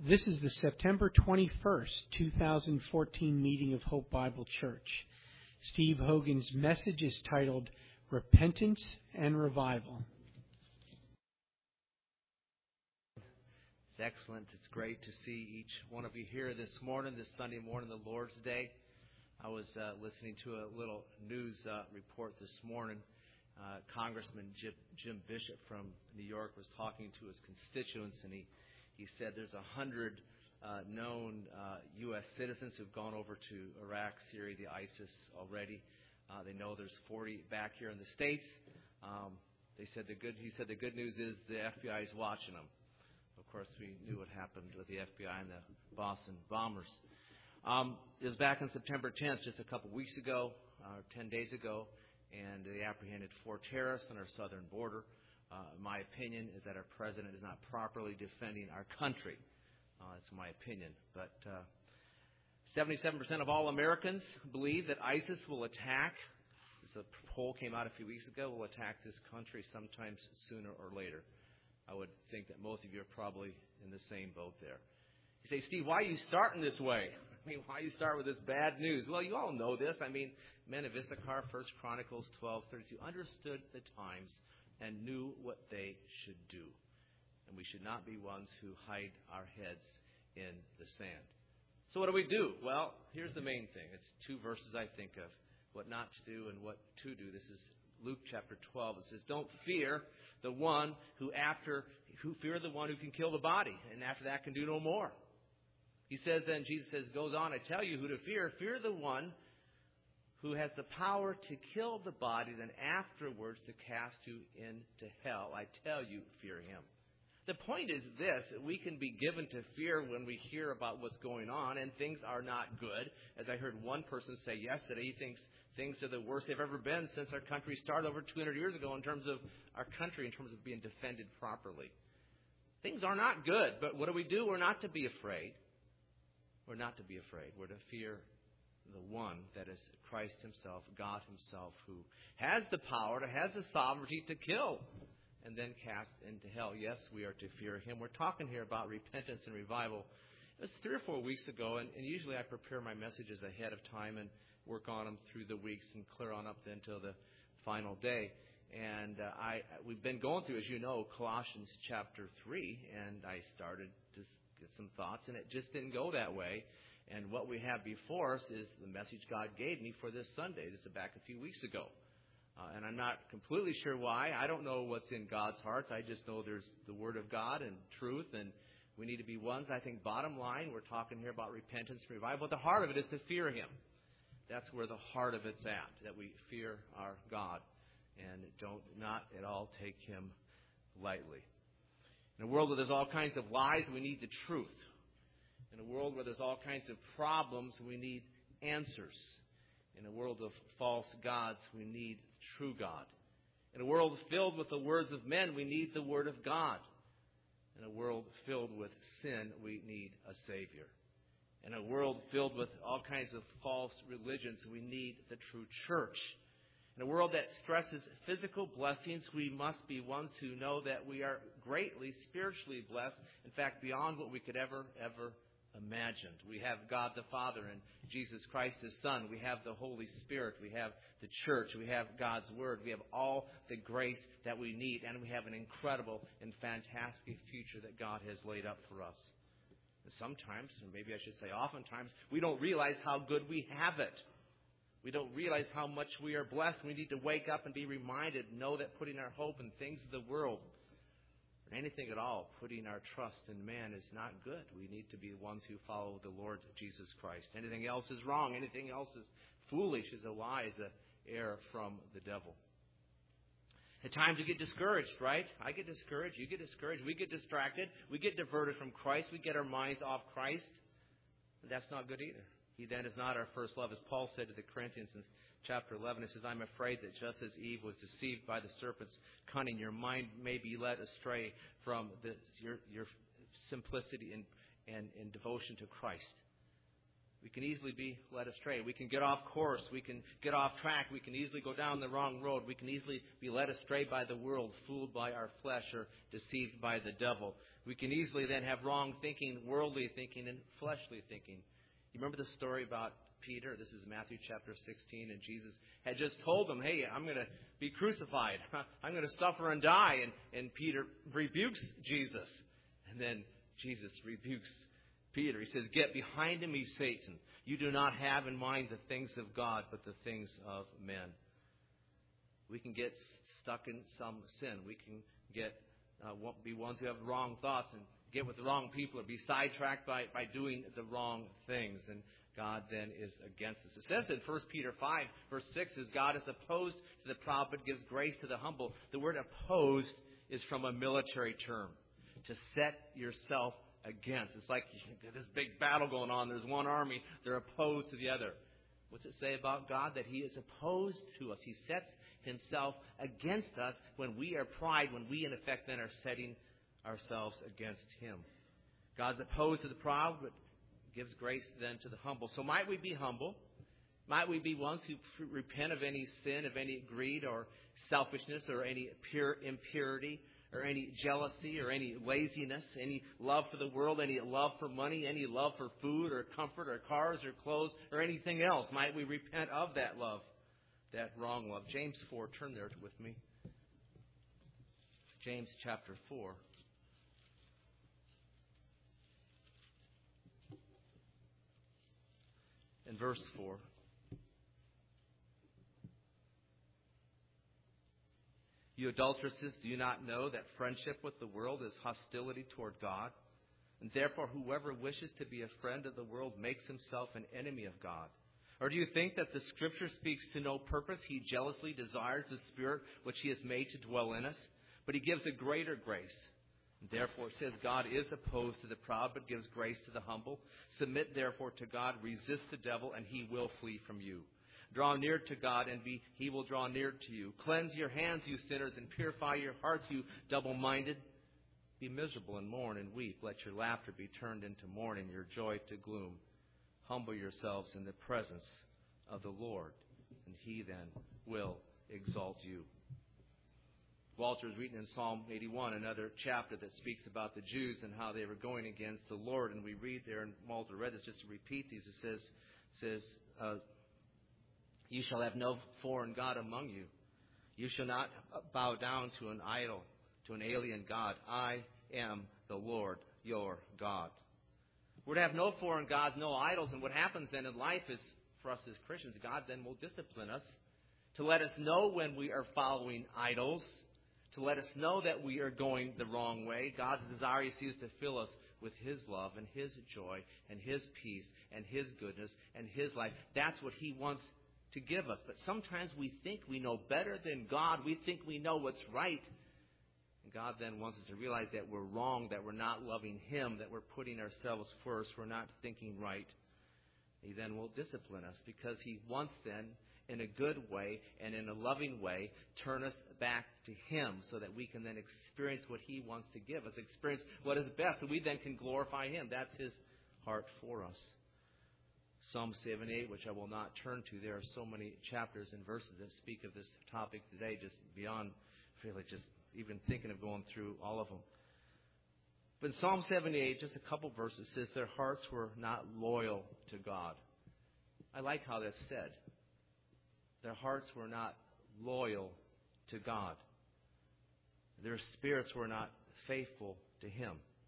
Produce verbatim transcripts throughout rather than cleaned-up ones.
This is the September twenty-first, two thousand fourteen meeting of Hope Bible Church. Steve Hogan's message is titled Repentance and Revival. It's excellent. It's great to see each one of you here this morning, this Sunday morning, the Lord's Day. I was uh, listening to a little news uh, report this morning. Uh, Congressman Jim, Jim Bishop from New York was talking to his constituents, and he, he said there's a hundred uh, known uh, U S citizens who've gone over to Iraq, Syria, the ISIS already. Uh, they know there's forty back here in the States. Um, they said the good. He said the good news is the F B I is watching them. Of course, we knew what happened with the F B I and the Boston bombers. Um, it was back on September tenth, just a couple weeks ago, uh, ten days ago. And they apprehended four terrorists on our southern border. Uh, my opinion is that our president is not properly defending our country. Uh, that's my opinion. But uh, seventy-seven percent of all Americans believe that ISIS will attack. This a poll came out a few weeks ago. Will attack this country sometimes sooner or later. I would think that most of you are probably in the same boat there. You say, Steve, why are you starting this way? I mean, why you start with this bad news? Well, you all know this. I mean, men of Issachar, First Chronicles twelve thirty-two, understood the times and knew what they should do. And we should not be ones who hide our heads in the sand. So what do we do? Well, here's the main thing. It's two verses I think of, what not to do and what to do. This is Luke chapter twelve. It says, don't fear the one who after, who fear the one who can kill the body, and after that can do no more. He says then, Jesus says, goes on, I tell you who to fear. Fear the one who has the power to kill the body, then afterwards to cast you into hell. I tell you, fear him. The point is this, that we can be given to fear when we hear about what's going on, and things are not good. As I heard one person say yesterday, he thinks things are the worst they've ever been since our country started over two hundred years ago in terms of our country, in terms of being defended properly. Things are not good, but what do we do? We're not to be afraid. We're not to be afraid. We're to fear the one that is Christ himself, God himself, who has the power, to has the sovereignty to kill and then cast into hell. Yes, we are to fear him. We're talking here about repentance and revival. It was three or four weeks ago, and, and usually I prepare my messages ahead of time and work on them through the weeks and clear on up then till the final day. And uh, I we've been going through, as you know, Colossians chapter three, and I started to get some thoughts, and it just didn't go that way. And what we have before us is the message God gave me for this Sunday. This is back a few weeks ago. Uh, and I'm not completely sure why. I don't know what's in God's heart. I just know there's the Word of God and truth, and we need to be ones. I think bottom line, we're talking here about repentance and revival. But the heart of it is to fear him. That's where the heart of it's at, that we fear our God and don't not at all take him lightly. In a world where there's all kinds of lies, we need the truth. In a world where there's all kinds of problems, we need answers. In a world of false gods, we need true God. In a world filled with the words of men, we need the Word of God. In a world filled with sin, we need a Savior. In a world filled with all kinds of false religions, we need the true church. In a world that stresses physical blessings, we must be ones who know that we are greatly spiritually blessed. In fact, beyond what we could ever, ever imagined. We have God the Father and Jesus Christ His Son. We have the Holy Spirit. We have the church. We have God's Word. We have all the grace that we need. And we have an incredible and fantastic future that God has laid up for us. And sometimes, or maybe I should say oftentimes, we don't realize how good we have it. We don't realize how much we are blessed. We need to wake up and be reminded, know that putting our hope in things of the world, or anything at all, putting our trust in man is not good. We need to be ones who follow the Lord Jesus Christ. Anything else is wrong. Anything else is foolish, is a lie, is an error from the devil. At times you get discouraged, right? I get discouraged. You get discouraged. We get distracted. We get diverted from Christ. We get our minds off Christ. And that's not good either. He then is not our first love. As Paul said to the Corinthians in chapter eleven, he says, I'm afraid that just as Eve was deceived by the serpent's cunning, your mind may be led astray from the, your, your simplicity and, and, and devotion to Christ. We can easily be led astray. We can get off course. We can get off track. We can easily go down the wrong road. We can easily be led astray by the world, fooled by our flesh, or deceived by the devil. We can easily then have wrong thinking, worldly thinking, and fleshly thinking. You remember the story about Peter? This is Matthew chapter sixteen, and Jesus had just told him, hey, I'm going to be crucified. I'm going to suffer and die. And, and Peter rebukes Jesus. And then Jesus rebukes Peter. He says, get behind me, Satan. You do not have in mind the things of God, but the things of men. We can get stuck in some sin. We can get uh, be ones who have wrong thoughts and get with the wrong people, or be sidetracked by, by doing the wrong things. And God then is against us. It says in First Peter five, verse six, is God is opposed to the proud, but gives grace to the humble. The word opposed is from a military term. To set yourself against. It's like this big battle going on. There's one army. They're opposed to the other. What's it say about God? That He is opposed to us. He sets Himself against us when we are pride, when we in effect then are setting ourselves against Him. God's opposed to the proud, but gives grace then to the humble. So might we be humble? Might we be ones who repent of any sin, of any greed or selfishness or any pure impurity, or any jealousy, or any laziness, any love for the world, any love for money, any love for food or comfort or cars or clothes or anything else? Might we repent of that love, that wrong love? James four, turn there with me. James chapter four. In verse four. You adulteresses, do you not know that friendship with the world is hostility toward God? And therefore, whoever wishes to be a friend of the world makes himself an enemy of God. Or do you think that the Scripture speaks to no purpose? He jealously desires the Spirit which He has made to dwell in us. But He gives a greater grace. And therefore, it says God is opposed to the proud, but gives grace to the humble. Submit therefore to God, resist the devil, and he will flee from you. Draw near to God, and be, He will draw near to you. Cleanse your hands, you sinners, and purify your hearts, you double-minded. Be miserable and mourn and weep. Let your laughter be turned into mourning, your joy to gloom. Humble yourselves in the presence of the Lord, and He then will exalt you. Walter is reading in Psalm eighty-one, another chapter that speaks about the Jews and how they were going against the Lord. And we read there, and Walter read this just to repeat these. It says, says uh, you shall have no foreign god among you. You shall not bow down to an idol, to an alien god. I am the Lord your God. We're to have no foreign gods, no idols. And what happens then in life is, for us as Christians, God then will discipline us to let us know when we are following idols, to let us know that we are going the wrong way. God's desire, you see, is to fill us with His love and His joy and His peace and His goodness and His life. That's what He wants to give us. But sometimes we think we know better than God. We think we know what's right. And God then wants us to realize that we're wrong, that we're not loving Him, that we're putting ourselves first, we're not thinking right. He then will discipline us because He wants then, in a good way and in a loving way, turn us back to Him so that we can then experience what He wants to give us, experience what is best, so we then can glorify Him. That's His heart for us. Psalm seventy-eight, which I will not turn to. There are so many chapters and verses that speak of this topic today, just beyond really just even thinking of going through all of them. But in Psalm seventy-eight, just a couple verses, says their hearts were not loyal to God. I like how that's said. Their hearts were not loyal to God. Their spirits were not faithful to Him.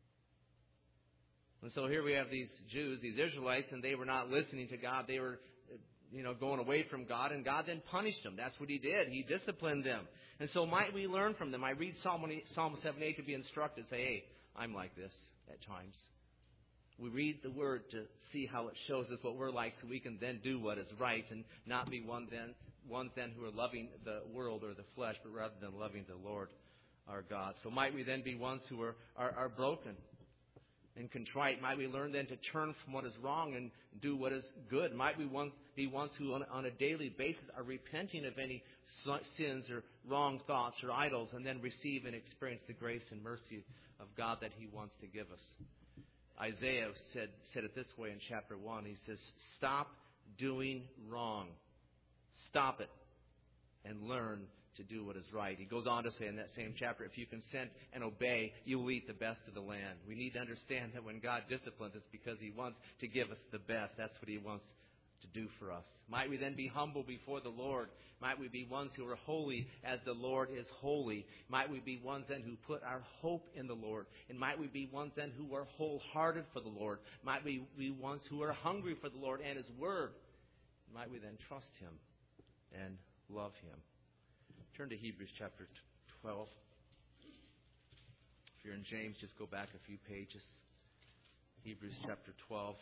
And so here we have these Jews, these Israelites, and they were not listening to God. They were, you know, going away from God, and God then punished them. That's what He did. He disciplined them. And so might we learn from them? I read Psalm seventy-eight to be instructed, say, hey, I'm like this at times. We read the Word to see how it shows us what we're like so we can then do what is right and not be one then, ones then who are loving the world or the flesh, but rather than loving the Lord our God. So might we then be ones who are, are, are broken and contrite? Might we learn then to turn from what is wrong and do what is good? Might we once be ones who on, on a daily basis are repenting of any sins or wrong thoughts or idols and then receive and experience the grace and mercy of God that He wants to give us? Isaiah said, said it this way in chapter one. He says, stop doing wrong. Stop it and learn to do what is right. He goes on to say in that same chapter, if you consent and obey, you will eat the best of the land. We need to understand that when God disciplines us, because He wants to give us the best. That's what He wants to do for us. Might we then be humble before the Lord? Might we be ones who are holy as the Lord is holy? Might we be ones then who put our hope in the Lord? And might we be ones then who are wholehearted for the Lord? Might we be ones who are hungry for the Lord and His Word? Might we then trust Him and love Him? Turn to Hebrews chapter twelve. If you're in James, just go back a few pages. Hebrews chapter twelve.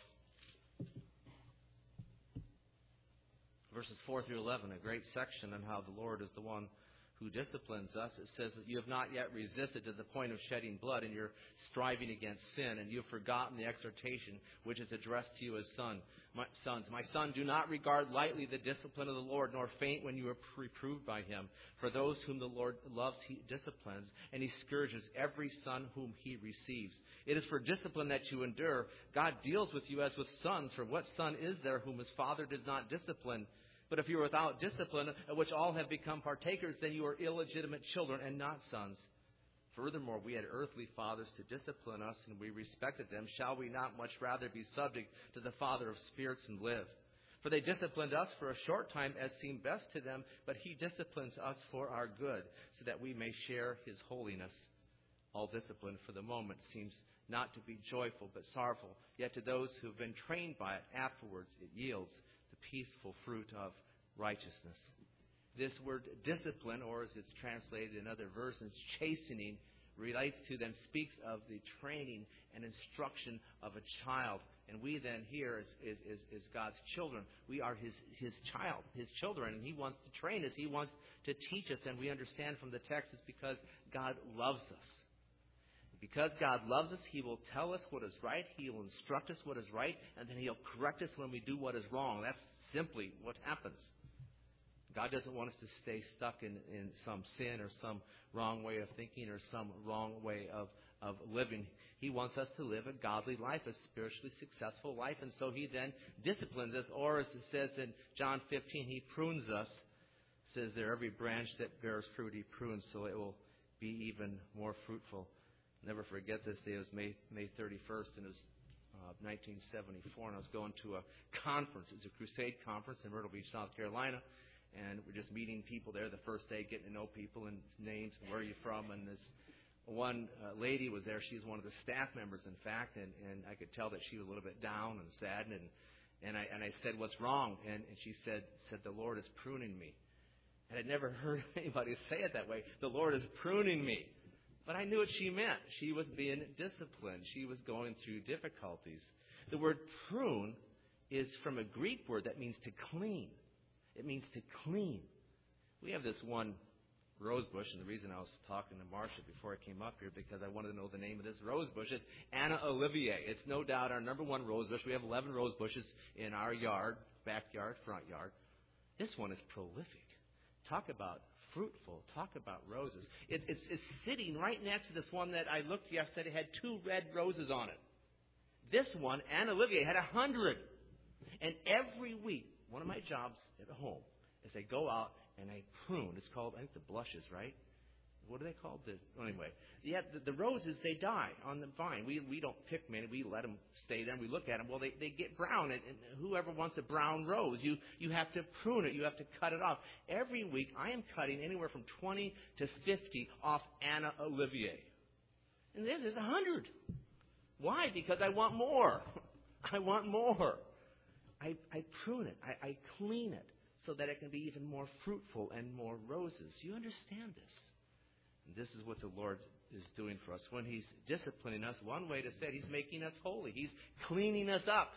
Verses four through eleven, a great section on how the Lord is the one who disciplines us. It says that you have not yet resisted to the point of shedding blood, and you're striving against sin, and you have forgotten the exhortation which is addressed to you as son, my, sons. My son, do not regard lightly the discipline of the Lord, nor faint when you are reproved by Him. For those whom the Lord loves, He disciplines, and He scourges every son whom He receives. It is for discipline that you endure. God deals with you as with sons. For what son is there whom his father does not discipline? But if you are without discipline, of which all have become partakers, then you are illegitimate children and not sons. Furthermore, we had earthly fathers to discipline us, and we respected them. Shall we not much rather be subject to the Father of spirits and live? For they disciplined us for a short time as seemed best to them, but He disciplines us for our good, so that we may share His holiness. All discipline for the moment seems not to be joyful but sorrowful, yet to those who have been trained by it, afterwards it yields the peaceful fruit of righteousness. This word discipline, or as it's translated in other versions, chastening, relates to, then speaks of the training and instruction of a child. And we then here, as, as, as, as God's children, we are His, His child, His children, and He wants to train us. He wants to teach us, and we understand from the text it's because God loves us. Because God loves us, He will tell us what is right, He will instruct us what is right, and then He'll correct us when we do what is wrong. That's simply what happens. God doesn't want us to stay stuck in, in some sin or some wrong way of thinking or some wrong way of, of living. He wants us to live a godly life, a spiritually successful life, and so He then disciplines us, or as it says in John fifteen, He prunes us. It says there, every branch that bears fruit He prunes so it will be even more fruitful. Never forget this day. It was May, May thirty-first, and it was uh, nineteen seventy-four, and I was going to a conference. It was a crusade conference in Myrtle Beach, South Carolina, and we're just meeting people there the first day, getting to know people and names and where are you from. And this one uh, lady was there. She's one of the staff members, in fact, and, and I could tell that she was a little bit down and saddened. And, and, I, and I said, what's wrong? And, and she said, said, the Lord is pruning me. And I'd never heard anybody say it that way. The Lord is pruning me. But I knew what she meant. She was being disciplined. She was going through difficulties. The word prune is from a Greek word that means to clean. It means to clean. We have this one rose bush, and the reason I was talking to Marcia before I came up here, because I wanted to know the name of this rose bush. It's Anna Olivier. It's no doubt our number one rose bush. We have eleven rose bushes in our yard, backyard, front yard. This one is prolific. Talk about fruitful. Talk about roses. It, it's, it's sitting right next to this one that I looked yesterday. It had two red roses on it. This one, Anna Olivier, had a hundred. And every week, one of my jobs at home is I go out and I prune. It's called, I think, the blushes, right? What are they called? The, anyway, yeah, the, the roses, they die on the vine. We we don't pick many. We let them stay there and we look at them. Well, they, they get brown, and, and whoever wants a brown rose, you, you have to prune it. You have to cut it off. Every week, I am cutting anywhere from twenty to fifty off Anna Olivier. And then there's a hundred. Why? Because I want more. I want more. I, I prune it. I, I clean it so that it can be even more fruitful and more roses. You understand this? And this is what the Lord is doing for us. When He's disciplining us, one way to say it, He's making us holy. He's cleaning us up,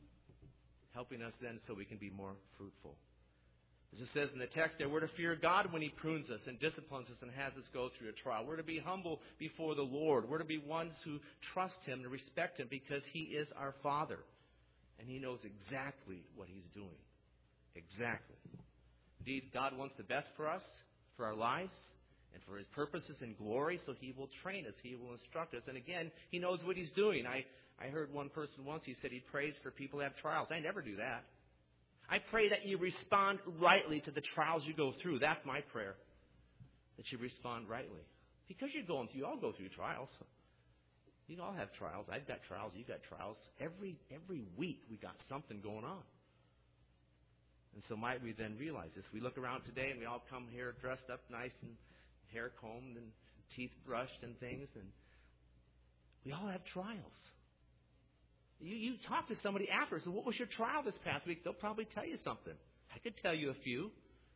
helping us then so we can be more fruitful. As it says in the text there, we're to fear God when He prunes us and disciplines us and has us go through a trial. We're to be humble before the Lord. We're to be ones who trust Him and respect Him because He is our Father. And He knows exactly what He's doing. Exactly. Indeed, God wants the best for us, for our lives. and for his purposes and glory, so he will train us, he will instruct us. And again, he knows what he's doing. I, I heard one person once, he said he prays for people who have trials. I never do that. I pray that you respond rightly to the trials you go through. That's my prayer, that you respond rightly. Because you're going through, you all go through trials. You all have trials. I've got trials. You've got trials. Every every week we got something going on. And so might we then realize this. We look around today and we all come here dressed up nice and hair combed and teeth brushed and things. And we all have trials. You, you talk to somebody after. So what was your trial this past week? They'll probably tell you something. I could tell you a few.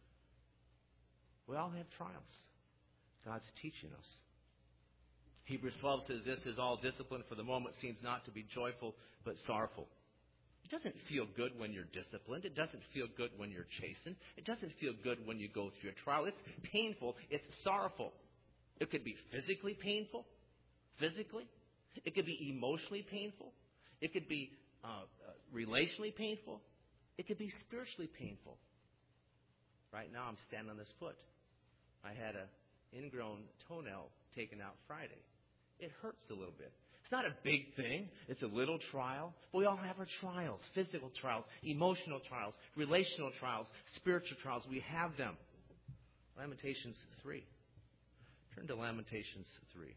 We all have trials. God's teaching us. Hebrews twelve says this, is all discipline for the moment seems not to be joyful but sorrowful. It doesn't feel good when you're disciplined. It doesn't feel good when you're chastened. It doesn't feel good when you go through a trial. It's painful. It's sorrowful. It could be physically painful, physically. It could be emotionally painful. It could be uh, uh, relationally painful. It could be spiritually painful. Right now I'm standing on this foot. I had an ingrown toenail taken out Friday. It hurts a little bit. It's not a big thing. It's a little trial. But we all have our trials, physical trials, emotional trials, relational trials, spiritual trials. We have them. Lamentations three. Turn to Lamentations three.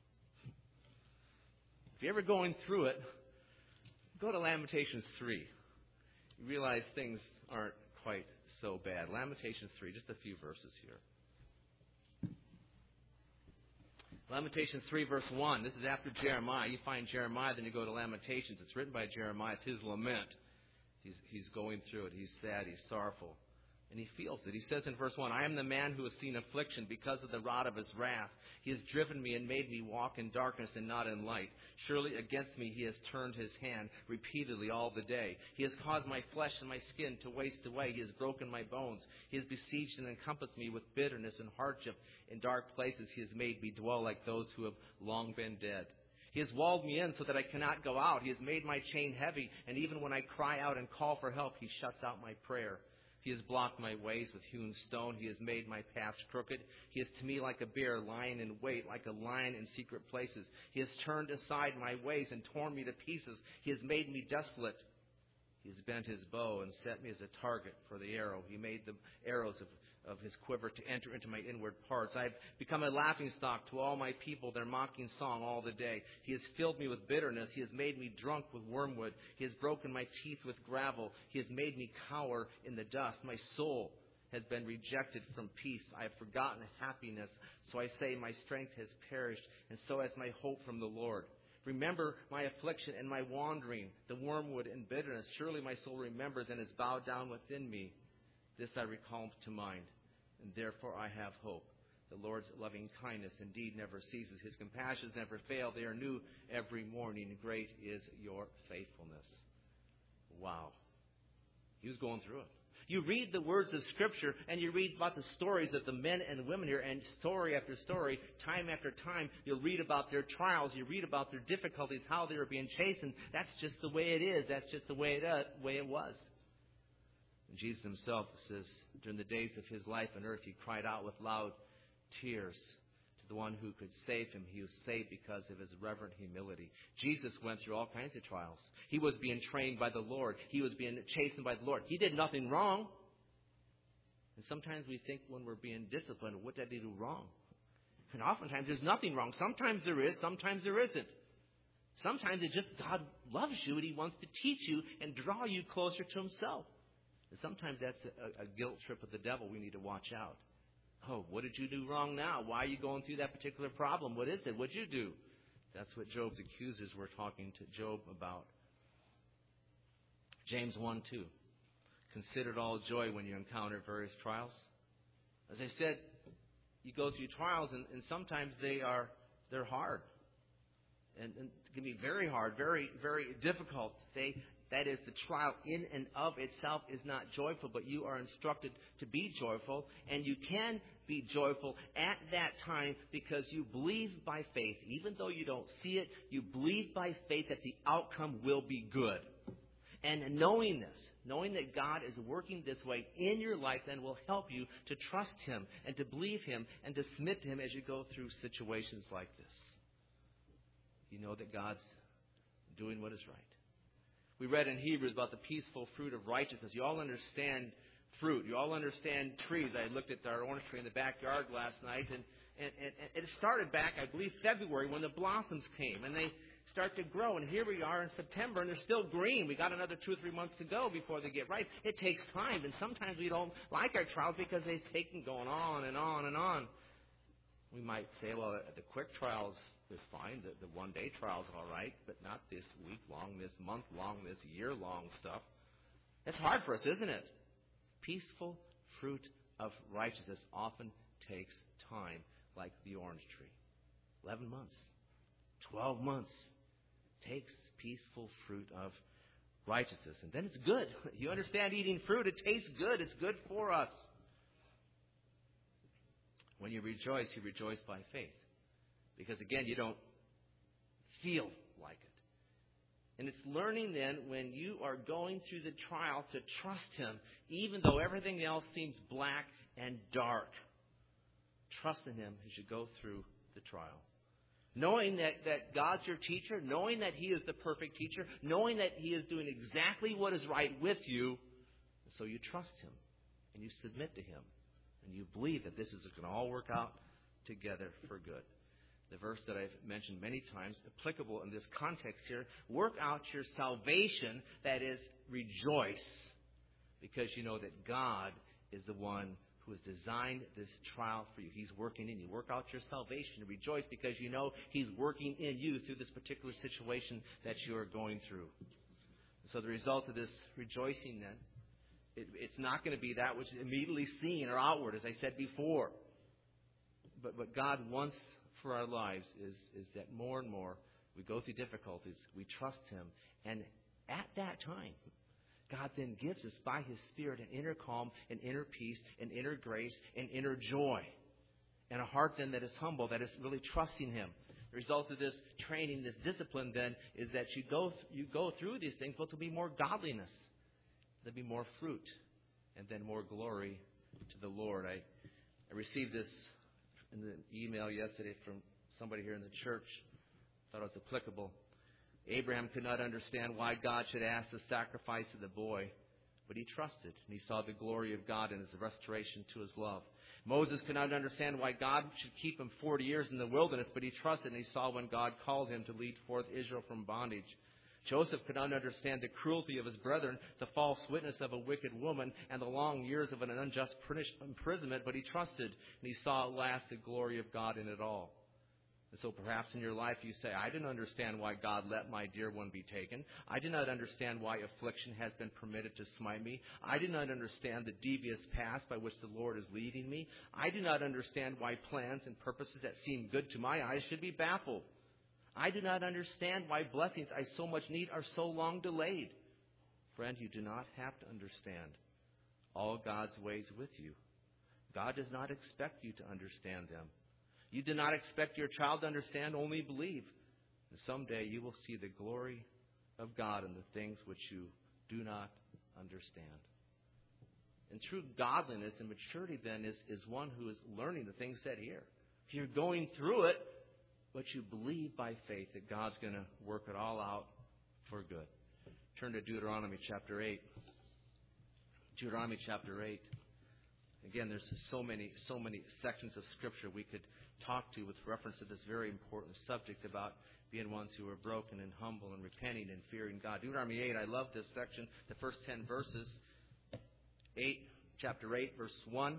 If you're ever going through it, go to Lamentations three. You realize things aren't quite so bad. Lamentations three, just a few verses here. Lamentations three, verse one. This is after Jeremiah. You find Jeremiah, then you go to Lamentations. It's written by Jeremiah. It's his lament. He's, he's going through it. He's sad. He's sorrowful. And he feels it. He says in verse one, I am the man who has seen affliction because of the rod of his wrath. He has driven me and made me walk in darkness and not in light. Surely against me he has turned his hand repeatedly all the day. He has caused my flesh and my skin to waste away. He has broken my bones. He has besieged and encompassed me with bitterness and hardship. In dark places he has made me dwell like those who have long been dead. He has walled me in so that I cannot go out. He has made my chain heavy, and even when I cry out and call for help, he shuts out my prayer. He has blocked my ways with hewn stone. He has made my paths crooked. He is to me like a bear lying in wait, like a lion in secret places. He has turned aside my ways and torn me to pieces. He has made me desolate. He has bent his bow and set me as a target for the arrow. He made the arrows of of his quiver to enter into my inward parts. I have become a laughingstock to all my people, their mocking song all the day. He has filled me with bitterness. He has made me drunk with wormwood. He has broken my teeth with gravel. He has made me cower in the dust. My soul has been rejected from peace. I have forgotten happiness. So I say my strength has perished, and so has my hope from the Lord. Remember my affliction and my wandering, the wormwood and bitterness. Surely my soul remembers and is bowed down within me. This I recall to mind, and therefore I have hope. The Lord's loving kindness indeed never ceases. His compassions never fail. They are new every morning. Great is your faithfulness. Wow. He was going through it. You read the words of Scripture, and you read about the stories of the men and women here, and story after story, time after time, you'll read about their trials. You read about their difficulties, how they were being chastened. That's just the way it is. That's just the way it, uh, way it was. And Jesus himself says, during the days of his life on earth, he cried out with loud tears to the one who could save him. He was saved because of his reverent humility. Jesus went through all kinds of trials. He was being trained by the Lord. He was being chastened by the Lord. He did nothing wrong. And sometimes we think when we're being disciplined, what did he do wrong? And oftentimes there's nothing wrong. Sometimes there is, sometimes there isn't. Sometimes it's just God loves you and he wants to teach you and draw you closer to himself. And sometimes that's a, a guilt trip of the devil we need to watch out. Oh, what did you do wrong now? Why are you going through that particular problem? What is it? What did you do? That's what Job's accusers were talking to Job about. James one two. Consider it all joy when you encounter various trials. As I said, you go through trials, and, and sometimes they are they're hard. And, and it can be very hard, very, very difficult. They That is, the trial in and of itself is not joyful, but you are instructed to be joyful. And you can be joyful at that time because you believe by faith. Even though you don't see it, you believe by faith that the outcome will be good. And knowing this, knowing that God is working this way in your life then will help you to trust Him and to believe Him and to submit to Him as you go through situations like this. You know that God's doing what is right. We read in Hebrews about the peaceful fruit of righteousness. You all understand fruit. You all understand trees. I looked at our orange tree in the backyard last night, and, and, and, and it started back, I believe, February when the blossoms came, and they start to grow. And here we are in September, and they're still green. We got another two or three months to go before they get ripe. It takes time, and sometimes we don't like our trials because they've taken going on and on and on. We might say, well, the quick trials is fine. The, the one-day trial's all right, but not this week-long, this month-long, this year-long stuff. That's hard for us, isn't it? Peaceful fruit of righteousness often takes time, like the orange tree. Eleven months, twelve months takes peaceful fruit of righteousness. And then it's good. You understand eating fruit, it tastes good. It's good for us. When you rejoice, you rejoice by faith. Because, again, you don't feel like it. And it's learning then when you are going through the trial to trust Him, even though everything else seems black and dark. Trust in Him as you go through the trial. Knowing that, that God's your teacher, knowing that He is the perfect teacher, knowing that He is doing exactly what is right with you. So you trust Him and you submit to Him. And you believe that this is going to all work out together for good. The verse that I've mentioned many times, applicable in this context here, work out your salvation, that is, rejoice, because you know that God is the one who has designed this trial for you. He's working in you. Work out your salvation, rejoice, because you know He's working in you through this particular situation that you are going through. So the result of this rejoicing then, it, it's not going to be that which is immediately seen or outward, as I said before. But what God wants for our lives is, is that more and more we go through difficulties, we trust Him, and at that time, God then gives us by His Spirit an inner calm, an inner peace, an inner grace, an inner joy, and a heart then that is humble, that is really trusting Him. The result of this training, this discipline then, is that you go you go through these things, but there'll be more godliness, there'll be more fruit, and then more glory to the Lord. I, I received this in the email yesterday from somebody here in the church. Thought it was applicable. Abraham could not understand why God should ask the sacrifice of the boy, but he trusted, and he saw the glory of God in His restoration to His love. Moses could not understand why God should keep him forty years in the wilderness, but he trusted, and he saw when God called him to lead forth Israel from bondage. Joseph could not understand the cruelty of his brethren, the false witness of a wicked woman, and the long years of an unjust imprisonment, but he trusted, and he saw at last the glory of God in it all. And so perhaps in your life you say, I didn't understand why God let my dear one be taken. I did not understand why affliction has been permitted to smite me. I did not understand the devious path by which the Lord is leading me. I do not understand why plans and purposes that seem good to my eyes should be baffled. I do not understand why blessings I so much need are so long delayed. Friend, you do not have to understand all God's ways with you. God does not expect you to understand them. You do not expect your child to understand, only believe. And someday you will see the glory of God in the things which you do not understand. And true godliness and maturity then is, is one who is learning the things said here. If you're going through it, but you believe by faith that God's going to work it all out for good. Turn to Deuteronomy chapter eight. Deuteronomy chapter eight. Again, there's so many, so many sections of Scripture we could talk to with reference to this very important subject about being ones who are broken and humble and repenting and fearing God. Deuteronomy eight, I love this section, the first ten verses. eight, chapter eight, verse one.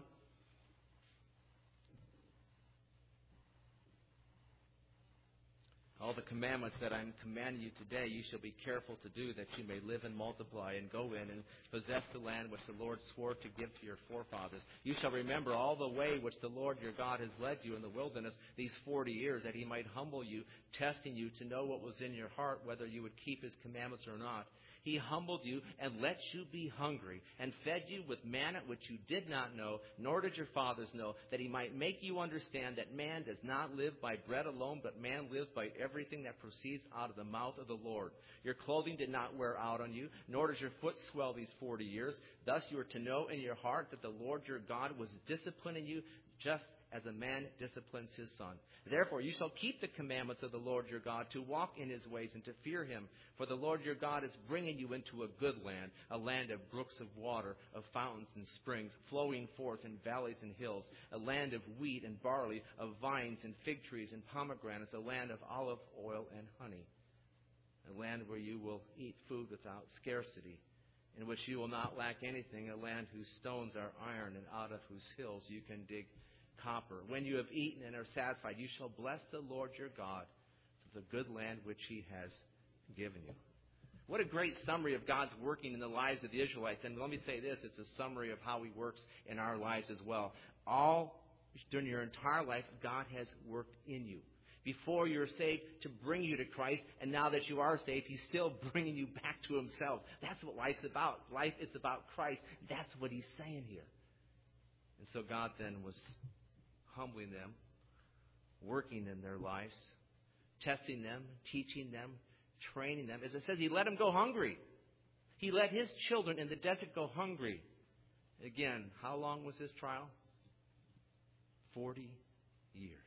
All the commandments that I'm commanding you today, you shall be careful to do, that you may live and multiply and go in and possess the land which the Lord swore to give to your forefathers. You shall remember all the way which the Lord your God has led you in the wilderness these forty years, that He might humble you, testing you to know what was in your heart, whether you would keep His commandments or not. He humbled you and let you be hungry, and fed you with manna which you did not know, nor did your fathers know, that He might make you understand that man does not live by bread alone, but man lives by every everything that proceeds out of the mouth of the Lord. Your clothing did not wear out on you, nor does your foot swell these forty years. Thus you are to know in your heart that the Lord your God was disciplining you just as a man disciplines his son. Therefore you shall keep the commandments of the Lord your God, to walk in his ways and to fear him. For the Lord your God is bringing you into a good land, a land of brooks of water, of fountains and springs, flowing forth in valleys and hills, a land of wheat and barley, of vines and fig trees and pomegranates, a land of olive oil and honey, a land where you will eat food without scarcity, in which you will not lack anything, a land whose stones are iron and out of whose hills you can dig copper. When you have eaten and are satisfied, you shall bless the Lord your God for the good land which he has given you. What a great summary of God's working in the lives of the Israelites. And let me say this, it's a summary of how he works in our lives as well. All during your entire life, God has worked in you. Before you were saved, to bring you to Christ, and now that you are saved, he's still bringing you back to himself. That's what life's about. Life is about Christ. That's what he's saying here. And so God then was humbling them, working in their lives, testing them, teaching them, training them. As it says, he let them go hungry. He let his children in the desert go hungry. Again, how long was this trial? Forty years.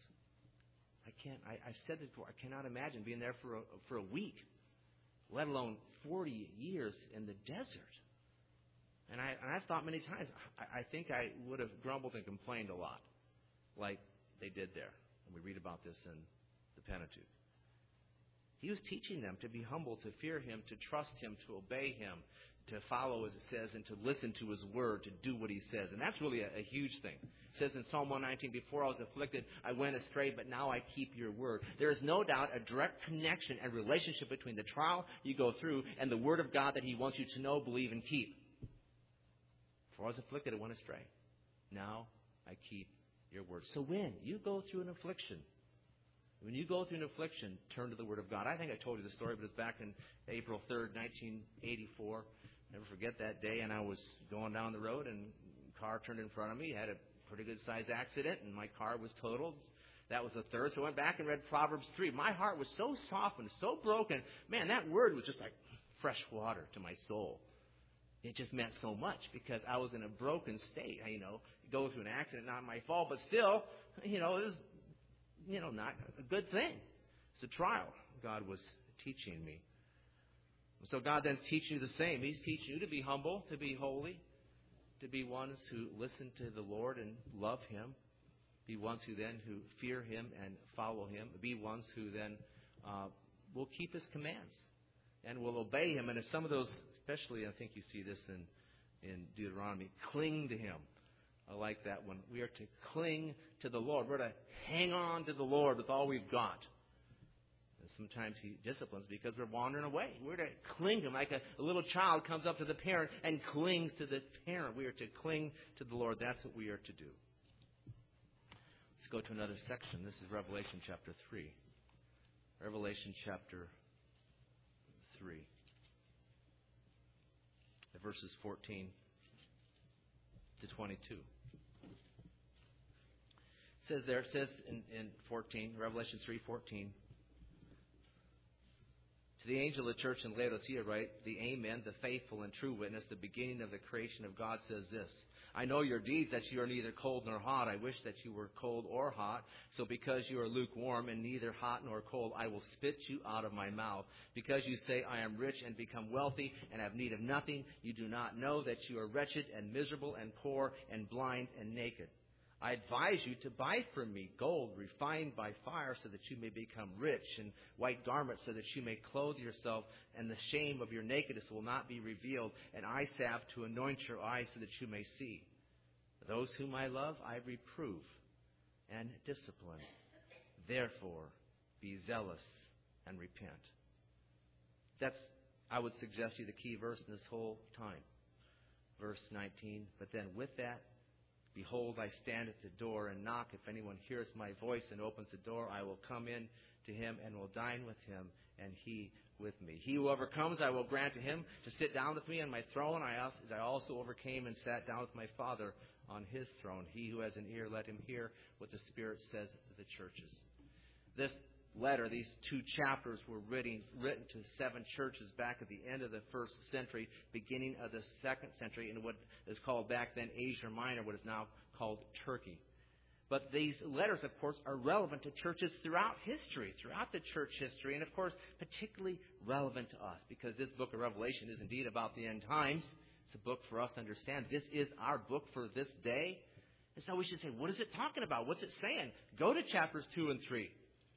I can't, I, I've said this before, I cannot imagine being there for a, for a week, let alone forty years in the desert. And, I, and I've thought many times, I, I think I would have grumbled and complained a lot, like they did there. And we read about this in the Pentateuch. He was teaching them to be humble, to fear him, to trust him, to obey him, to follow, as it says, and to listen to his word, to do what he says. And that's really a, a huge thing. It says in Psalm one nineteen, before I was afflicted, I went astray, but now I keep your word. There is no doubt a direct connection and relationship between the trial you go through and the word of God that he wants you to know, believe, and keep. Before I was afflicted, I went astray. Now I keep your word. So when you go through an affliction, when you go through an affliction, turn to the word of God. I think I told you the story, but it's back in April third, nineteen eighty-four. Never forget that day, and I was going down the road, and a car turned in front of me, had a pretty good-sized accident, and my car was totaled. That was the third, so I went back and read Proverbs three. My heart was so softened, so broken. Man, that word was just like fresh water to my soul. It just meant so much because I was in a broken state. You know, go through an accident, not my fault, but still, you know, it was, you know, not a good thing. It's a trial. God was teaching me. So God then's teaching you the same. He's teaching you to be humble, to be holy, to be ones who listen to the Lord and love him, be ones who then who fear him and follow him, be ones who then uh, will keep his commands and will obey him. And if some of those, especially I think you see this in, in Deuteronomy, cling to him. I like that one. We are to cling to the Lord. We're to hang on to the Lord with all we've got. And sometimes he disciplines because we're wandering away. We're to cling to him like a, a little child comes up to the parent and clings to the parent. We are to cling to the Lord. That's what we are to do. Let's go to another section. This is Revelation chapter three. Revelation chapter three. Verses fourteen to twenty-two. It says there, it says in, in fourteen, Revelation three fourteen. To the angel of the church in Laodicea write, the Amen, the faithful and true witness, the beginning of the creation of God, says this. I know your deeds, that you are neither cold nor hot. I wish that you were cold or hot. So because you are lukewarm and neither hot nor cold, I will spit you out of my mouth. Because you say, I am rich and become wealthy and have need of nothing, you do not know that you are wretched and miserable and poor and blind and naked. I advise you to buy from me gold refined by fire so that you may become rich, and white garments so that you may clothe yourself, and the shame of your nakedness will not be revealed, and eye salve to anoint your eyes so that you may see. Those whom I love, I reprove and discipline. Therefore, be zealous and repent. That's, I would suggest you, the key verse in this whole time. Verse nineteen, but then with that, behold, I stand at the door and knock. If anyone hears my voice and opens the door, I will come in to him and will dine with him, and he with me. He who overcomes, I will grant to him to sit down with me on my throne, as I also overcame and sat down with my Father on his throne. He who has an ear, let him hear what the Spirit says to the churches. This letter, these two chapters were written, written to seven churches back at the end of the first century, beginning of the second century, in what is called back then Asia Minor, what is now called Turkey. But these letters, of course, are relevant to churches throughout history, throughout the church history, and, of course, particularly relevant to us, because this book of Revelation is indeed about the end times. It's a book for us to understand. This is our book for this day. And so we should say, what is it talking about? What's it saying? Go to chapters two and three.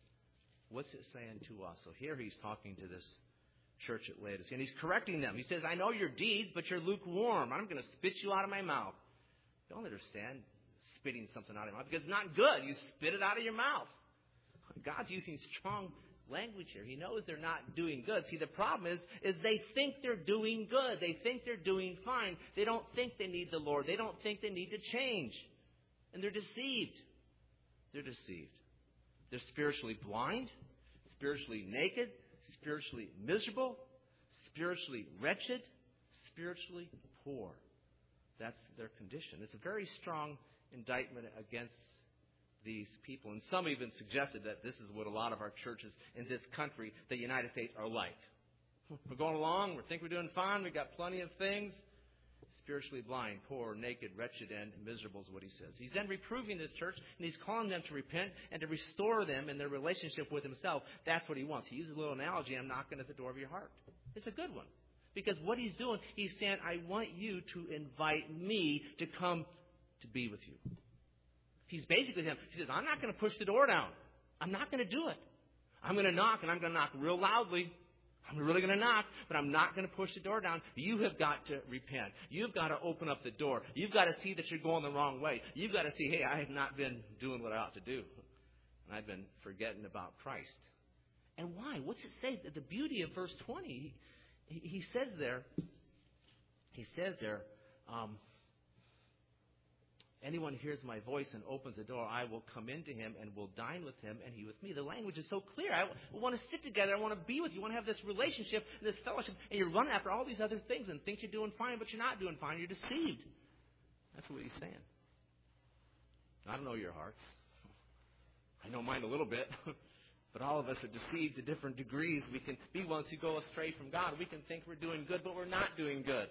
What's it saying to us? So here he's talking to this church at Laodicea, and he's correcting them. He says, I know your deeds, but you're lukewarm. I'm going to spit you out of my mouth. Don't understand spitting something out of your mouth, because it's not good. You spit it out of your mouth. God's using strong language here. He knows they're not doing good. See, the problem is, is they think they're doing good. They think they're doing fine. They don't think they need the Lord. They don't think they need to change. And they're deceived. They're deceived. They're spiritually blind, spiritually naked, spiritually miserable, spiritually wretched, spiritually poor. That's their condition. It's a very strong indictment against these people. And some even suggested that this is what a lot of our churches in this country, the United States, are like. We're going along. We think we're doing fine. We've got plenty of things. Spiritually blind, poor, naked, wretched, and miserable is what he says. He's then reproving this church, and he's calling them to repent and to restore them in their relationship with himself. That's what he wants. He uses a little analogy. I'm knocking at the door of your heart. It's a good one. Because what he's doing, he's saying, I want you to invite me to come to be with you. He's basically saying, he says, I'm not going to push the door down. I'm not going to do it. I'm going to knock, and I'm going to knock real loudly. I'm really going to knock, but I'm not going to push the door down. You have got to repent. You've got to open up the door. You've got to see that you're going the wrong way. You've got to see, hey, I have not been doing what I ought to do. And I've been forgetting about Christ. And why? What's it say? The beauty of verse twenty, he, he says there, he says there, um, anyone hears my voice and opens the door, I will come into him and will dine with him and he with me. The language is so clear. I want to sit together. I want to be with you. I want to have this relationship, this fellowship. And you're running after all these other things and think you're doing fine, but you're not doing fine. You're deceived. That's what he's saying. I don't know your hearts. I know mine a little bit. But all of us are deceived to different degrees. We can be ones who go astray from God. We can think we're doing good, but we're not doing good.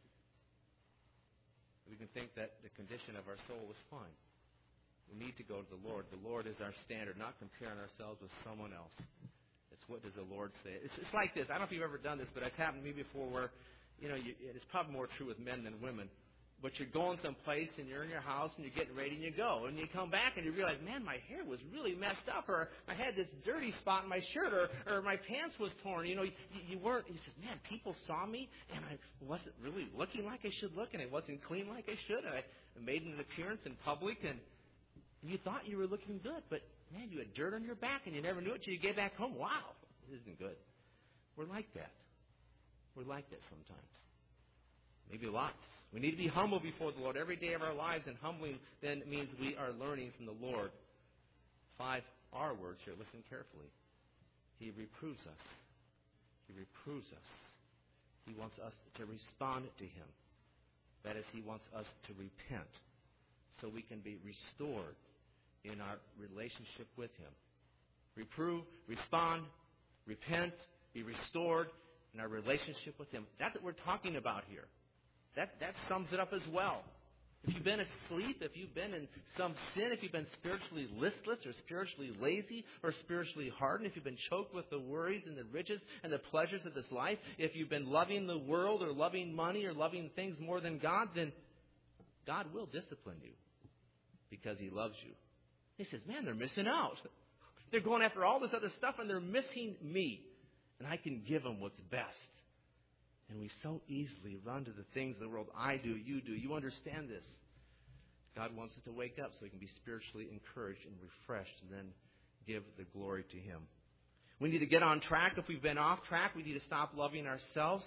We can think that the condition of our soul is fine. We need to go to the Lord. The Lord is our standard, not comparing ourselves with someone else. It's what does the Lord say. It's, it's like this. I don't know if you've ever done this, but it's happened to me before where, you know, you, it's probably more true with men than women. But you're going someplace and you're in your house and you're getting ready and you go. And you come back and you realize, man, my hair was really messed up, or I had this dirty spot in my shirt, or, or my pants was torn. You know, you, you weren't, you said, man, people saw me and I wasn't really looking like I should look, and I wasn't clean like I should. And I made an appearance in public and you thought you were looking good, but man, you had dirt on your back and you never knew it till you get back home. Wow, this isn't good. We're like that. We're like that sometimes. Maybe a lot. We need to be humble before the Lord every day of our lives, and humbling then means we are learning from the Lord. Five R words here. Listen carefully. He reproves us. He reproves us. He wants us to respond to Him. That is, He wants us to repent so we can be restored in our relationship with Him. Reprove, respond, repent, be restored in our relationship with Him. That's what we're talking about here. That, that sums it up as well. If you've been asleep, if you've been in some sin, if you've been spiritually listless or spiritually lazy or spiritually hardened, if you've been choked with the worries and the riches and the pleasures of this life, if you've been loving the world or loving money or loving things more than God, then God will discipline you because He loves you. He says, man, they're missing out. They're going after all this other stuff and they're missing me. And I can give them what's best. And we so easily run to the things of the world. I do, you do. You understand this. God wants us to wake up so we can be spiritually encouraged and refreshed and then give the glory to Him. We need to get on track. If we've been off track, we need to stop loving ourselves,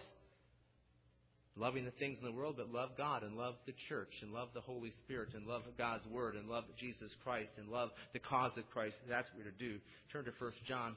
loving the things in the world, but love God and love the church and love the Holy Spirit and love God's Word and love Jesus Christ and love the cause of Christ. That's what we're to do. Turn to First John,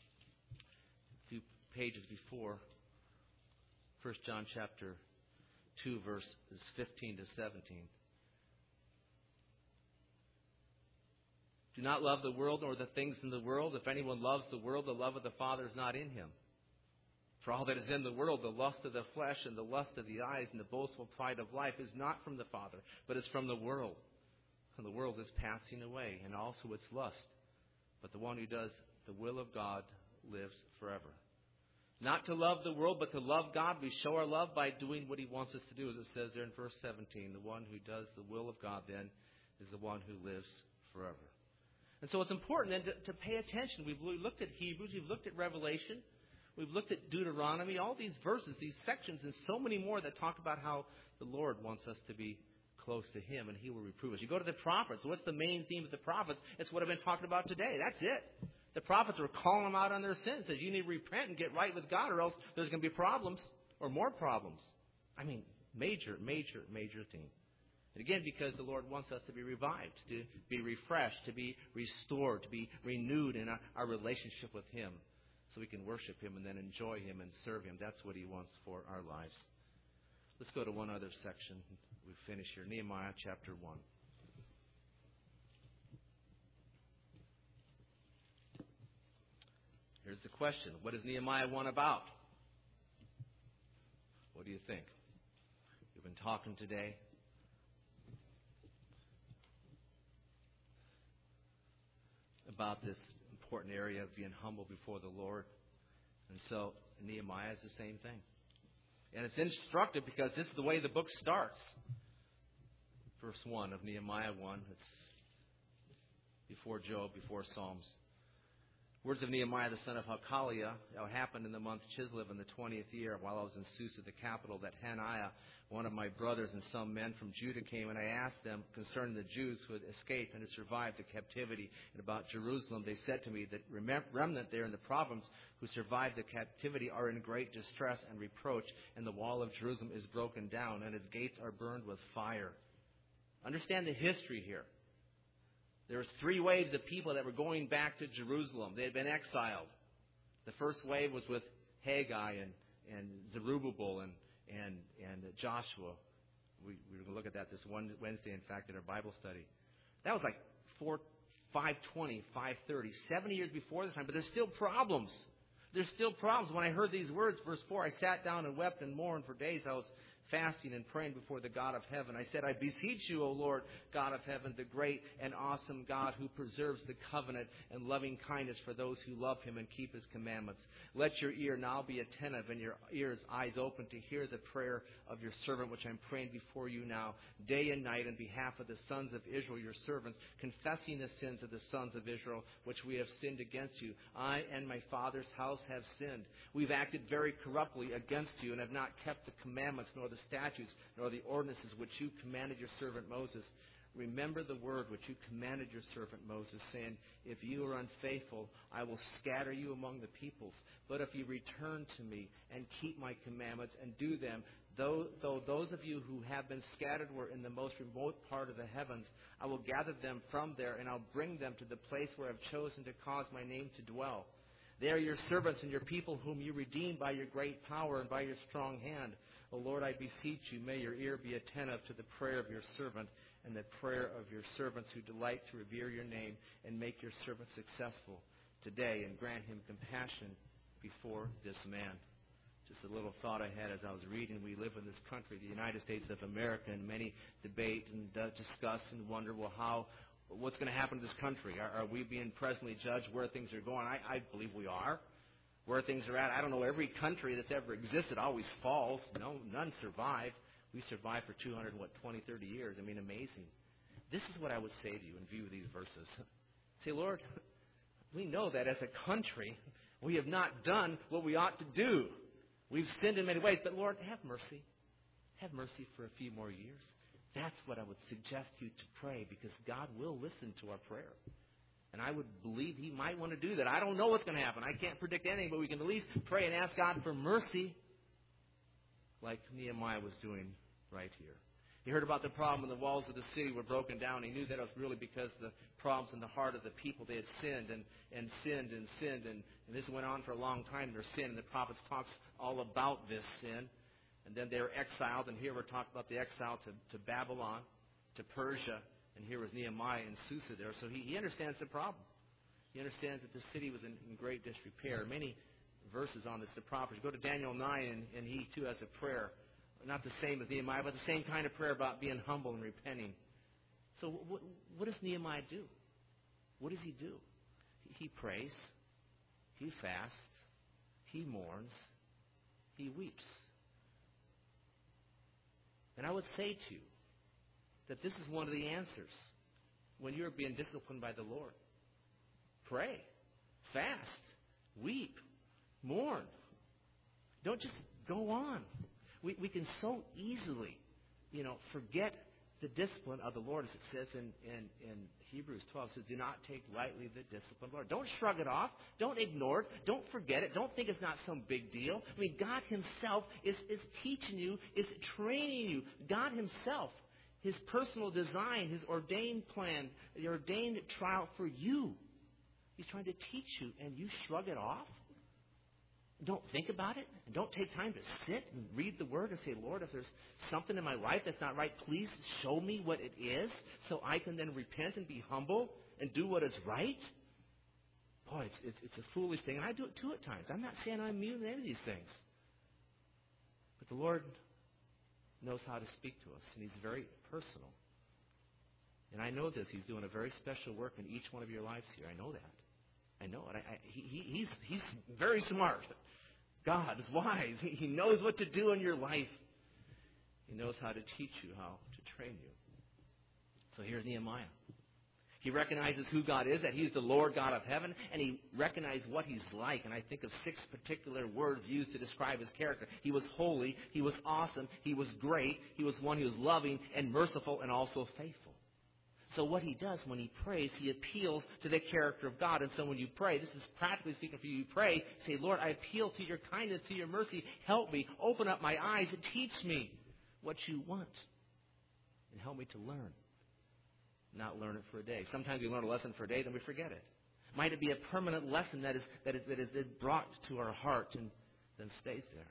a few pages before. First John chapter two, verses fifteen to seventeen. Do not love the world or the things in the world. If anyone loves the world, the love of the Father is not in him. For all that is in the world, the lust of the flesh and the lust of the eyes and the boastful pride of life is not from the Father, but is from the world. And the world is passing away, and also its lust. But the one who does the will of God lives forever. Not to love the world, but to love God. We show our love by doing what he wants us to do, as it says there in verse seventeen. The one who does the will of God, then, is the one who lives forever. And so it's important then to, to pay attention. We've looked at Hebrews. We've looked at Revelation. We've looked at Deuteronomy. All these verses, these sections, and so many more that talk about how the Lord wants us to be close to him, and he will reprove us. You go to the prophets. What's the main theme of the prophets? It's what I've been talking about today. That's it. The prophets are calling them out on their sins. Says you need to repent and get right with God, or else there's going to be problems or more problems. I mean, major, major, major theme. And again, because the Lord wants us to be revived, to be refreshed, to be restored, to be renewed in our, our relationship with him, so we can worship him and then enjoy him and serve him. That's what he wants for our lives. Let's go to one other section. We finish here. Nehemiah chapter one. Here's the question. What is Nehemiah one about? What do you think? We've been talking today about this important area of being humble before the Lord. And so Nehemiah is the same thing. And it's instructive because this is the way the book starts. Verse one of Nehemiah one. It's before Job, before Psalms. Words of Nehemiah, the son of Hakaliah. It happened in the month Chislev in the twentieth year, while I was in Susa, the capital, that Hananiah, one of my brothers, and some men from Judah came, and I asked them concerning the Jews who had escaped and had survived the captivity. And about Jerusalem, they said to me that remnant there in the province who survived the captivity are in great distress and reproach, and the wall of Jerusalem is broken down, and its gates are burned with fire. Understand the history here. There was three waves of people that were going back to Jerusalem. They had been exiled. The first wave was with Haggai and, and Zerubbabel and, and, and Joshua. We, we were going to look at that this one Wednesday, in fact, in our Bible study. That was like four, five twenty, five thirty, seventy years before this time. But there's still problems. There's still problems. When I heard these words, verse four, I sat down and wept and mourned for days. I was fasting and praying before the God of heaven. I said, I beseech you, O Lord, God of heaven, the great and awesome God who preserves the covenant and loving kindness for those who love him and keep his commandments. Let your ear now be attentive and your ears eyes open to hear the prayer of your servant, which I'm praying before you now, day and night, on behalf of the sons of Israel, your servants, confessing the sins of the sons of Israel, which we have sinned against you. I and my father's house have sinned. We've acted very corruptly against you and have not kept the commandments nor the statutes nor the ordinances which you commanded your servant Moses. Remember the word which you commanded your servant Moses, saying, if you are unfaithful, I will scatter you among the peoples. But if you return to me and keep my commandments and do them, though, though those of you who have been scattered were in the most remote part of the heavens, I will gather them from there, and I'll bring them to the place where I've chosen to cause my name to dwell. They are your servants and your people whom you redeemed by your great power and by your strong hand. O Lord, I beseech you, may your ear be attentive to the prayer of your servant and the prayer of your servants who delight to revere your name, and make your servant successful today, and grant him compassion before this man. Just a little thought I had as I was reading. We live in this country, the United States of America, and many debate and uh, discuss and wonder, well, how, what's going to happen to this country? Are, are we being presently judged where things are going? I, I believe we are. Where things are at, I don't know, every country that's ever existed always falls. No, none survive. We survived for two hundred, what, twenty, thirty years. I mean, amazing. This is what I would say to you in view of these verses. Say, Lord, we know that as a country, we have not done what we ought to do. We've sinned in many ways, but Lord, have mercy. Have mercy for a few more years. That's what I would suggest you to pray, because God will listen to our prayer. And I would believe he might want to do that. I don't know what's going to happen. I can't predict anything, but we can at least pray and ask God for mercy, like Nehemiah was doing right here. He heard about the problem, and the walls of the city were broken down. He knew that it was really because the problems in the heart of the people. They had sinned and, and sinned and sinned, and, and this went on for a long time, their sin. And the prophets talks all about this sin. And then they were exiled, and here we're talking about the exile to, to Babylon, to Persia, And here was Nehemiah in Susa there, so he, he understands the problem. He understands that the city was in, in great disrepair. Many verses on this, the prophets. Go to Daniel nine, and, and he too has a prayer. Not the same as Nehemiah, but the same kind of prayer about being humble and repenting. So what, what does Nehemiah do? What does he do? He prays. He fasts. He mourns. He weeps. And I would say to you that this is one of the answers when you're being disciplined by the Lord. Pray. Fast. Weep. Mourn. Don't just go on. We we can so easily, you know, forget the discipline of the Lord, as it says in, in, in Hebrews twelve. It says, do not take lightly the discipline of the Lord. Don't shrug it off. Don't ignore it. Don't forget it. Don't think it's not some big deal. I mean, God himself is, is teaching you, is training you. God himself, his personal design, his ordained plan, the ordained trial for you. He's trying to teach you, and you shrug it off? Don't think about it, and don't take time to sit and read the Word and say, Lord, if there's something in my life that's not right, please show me what it is so I can then repent and be humble and do what is right. Boy, it's, it's, it's a foolish thing, and I do it too at times. I'm not saying I'm immune to any of these things. But the Lord knows how to speak to us, and he's very personal. And I know this. He's doing a very special work in each one of your lives here. I know that. I know it. I, I, he, he's, he's very smart. God is wise. He, he knows what to do in your life. He knows how to teach you, how to train you. So here's Nehemiah. He recognizes who God is, that he's the Lord God of heaven, and he recognizes what he's like. And I think of six particular words used to describe his character. He was holy. He was awesome. He was great. He was one who was loving and merciful and also faithful. So what he does when he prays, he appeals to the character of God. And so when you pray, this is practically speaking for you, you pray, say, Lord, I appeal to your kindness, to your mercy. Help me. Open up my eyes and teach me what you want. And help me to learn. Not learn it for a day. Sometimes we learn a lesson for a day, then we forget it. Might it be a permanent lesson that is, that is, that is brought to our heart and then stays there.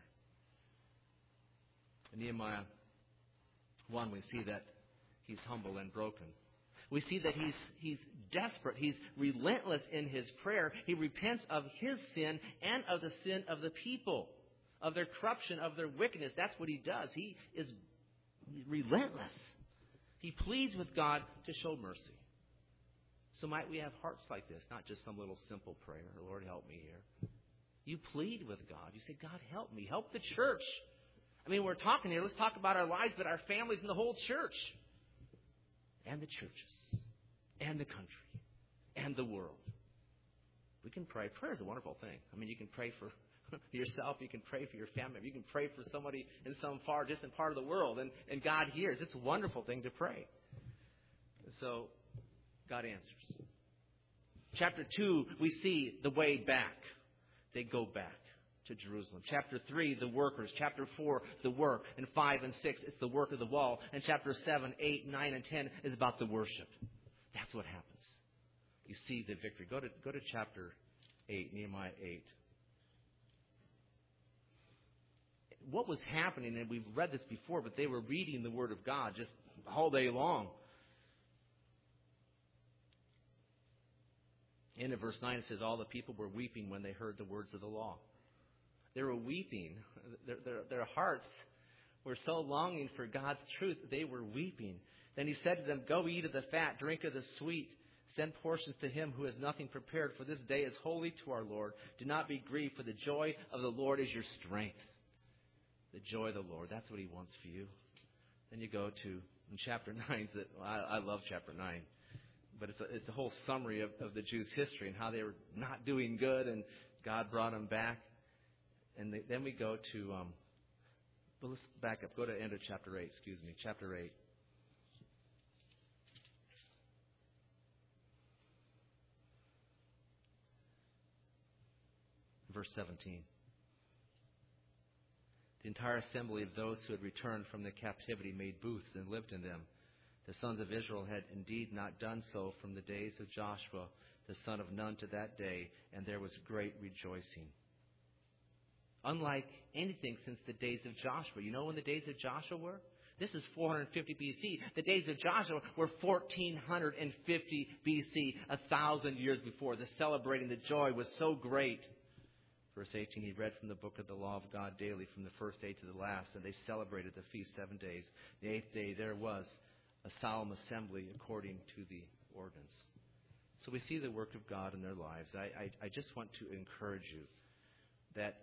In Nehemiah one, we see that he's humble and broken. We see that he's he's desperate. He's relentless in his prayer. He repents of his sin and of the sin of the people, of their corruption, of their wickedness. That's what he does. He is relentless. He pleads with God to show mercy. So might we have hearts like this, not just some little simple prayer, Lord, help me here. You plead with God. You say, God, help me. Help the church. I mean, we're talking here. Let's talk about our lives, but our families and the whole church. And the churches, and the country, and the world. We can pray. Prayer is a wonderful thing. I mean, you can pray for yourself. You can pray for your family. You can pray for somebody in some far distant part of the world, and, and God hears. It's a wonderful thing to pray. And so, God answers. Chapter two, we see the way back. They go back to Jerusalem. Chapter three, the workers. Chapter four, the work. And five and six, it's the work of the wall. And chapter seven, eight, nine, and ten is about the worship. That's what happens. You see the victory. Go to go to chapter eight, Nehemiah eight. What was happening, and we've read this before, but they were reading the Word of God just all day long. In verse nine, it says, all the people were weeping when they heard the words of the law. They were weeping. Their, their, their hearts were so longing for God's truth, they were weeping. Then he said to them, go eat of the fat, drink of the sweet. Send portions to him who has nothing prepared, for this day is holy to our Lord. Do not be grieved, for the joy of the Lord is your strength. The joy of the Lord, that's what he wants for you. Then you go to in chapter nine. I, I love chapter nine. But it's a, it's a whole summary of, of the Jews' history and how they were not doing good, and God brought them back. And they, then we go to, um, well, let's back up. Go to end of chapter eight, excuse me, chapter eight. Verse seventeen. The entire assembly of those who had returned from the captivity made booths and lived in them. The sons of Israel had indeed not done so from the days of Joshua, the son of Nun, to that day, and there was great rejoicing. Unlike anything since the days of Joshua. You know when the days of Joshua were? This is four hundred fifty B C. The days of Joshua were fourteen fifty B C, a thousand years before. The celebrating, the joy was so great. Verse eighteen, he read from the book of the law of God daily from the first day to the last, and they celebrated the feast seven days. The eighth day there was a solemn assembly according to the ordinance. So we see the work of God in their lives. I, I, I just want to encourage you that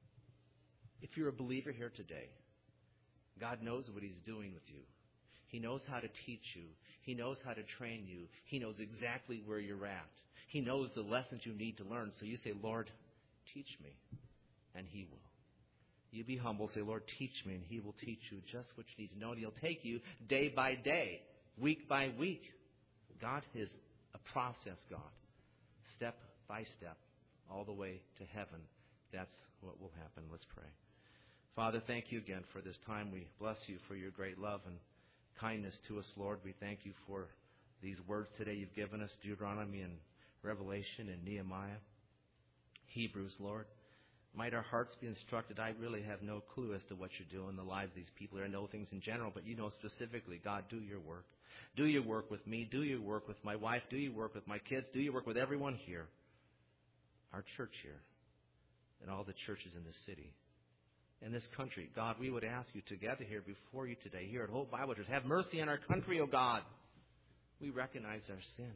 if you're a believer here today, God knows what He's doing with you. He knows how to teach you. He knows how to train you. He knows exactly where you're at. He knows the lessons you need to learn. So you say, Lord, teach me, and He will. You be humble. Say, Lord, teach me, and He will teach you just what you need to know. And He'll take you day by day, week by week. God is a process God, step by step, all the way to heaven. That's what will happen. Let's pray. Father, thank you again for this time. We bless you for your great love and kindness to us, Lord. We thank you for these words today you've given us, Deuteronomy and Revelation and Nehemiah, Hebrews, Lord. Might our hearts be instructed. I really have no clue as to what you're doing in the lives of these people. I know things in general, but you know specifically. God, do your work. Do your work with me. Do your work with my wife. Do your work with my kids. Do your work with everyone here, our church here, and all the churches in this city. In this country, God, we would ask you together here before you today, here at Hope Bible Church, have mercy on our country, O God. We recognize our sin.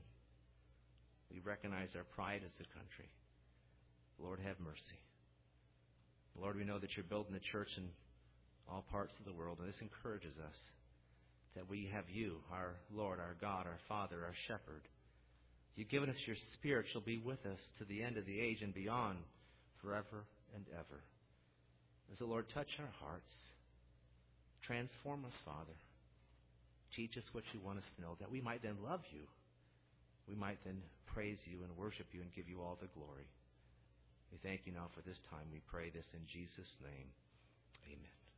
We recognize our pride as a country. Lord, have mercy. Lord, we know that you're building the church in all parts of the world, and this encourages us that we have you, our Lord, our God, our Father, our Shepherd. You've given us your Spirit. You'll be with us to the end of the age and beyond, forever and ever. So, Lord, touch our hearts. Transform us, Father. Teach us what you want us to know, that we might then love you. We might then praise you and worship you and give you all the glory. We thank you now for this time. We pray this in Jesus' name. Amen.